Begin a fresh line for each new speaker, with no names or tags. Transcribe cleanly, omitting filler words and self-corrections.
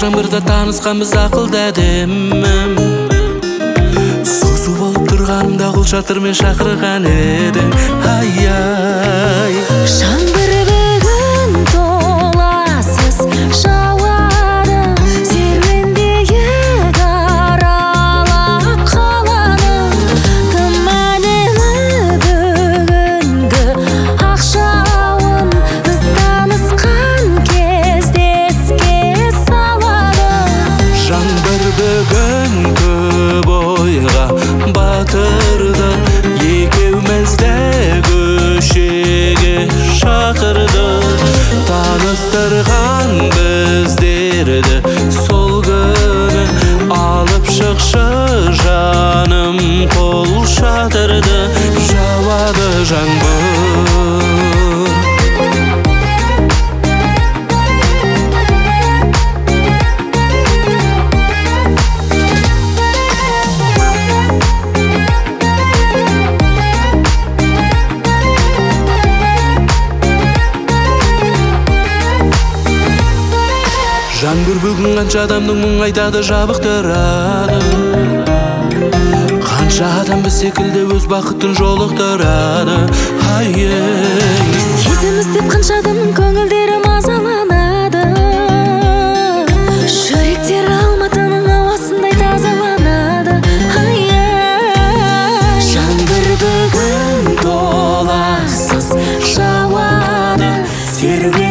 жаңбырда танысқанбыз ақылда демім. Су болып тұрғанымда қол шатырмен шақырған едің. Ай-ай,
жаңбыр бүгін толассыз жауады, серуендегі аралап қаланы. Тым әдемі бүгінгі ақшауын, біз танысқан кезде еске салады.
жаңбыр бүгін көп ойға батырды, екеумізді көшеге шақырды. Таныстырған біздерді сол күні, алып шықшы жаным қол шатырды. Жауады жаңбыр, жаңбыр бүгін қанша адамның мұң айтады, жабықтырады. Қанша адам біз секілді өз бақытын жолықтырады. Ай-ей,
Сезім іздеп қанша адамның көңілдері мазаланады. Жүректер алматының ауасындай тазаланады. Ай-ай,
жаңбыр бүгін толассыз жауады, серуендегі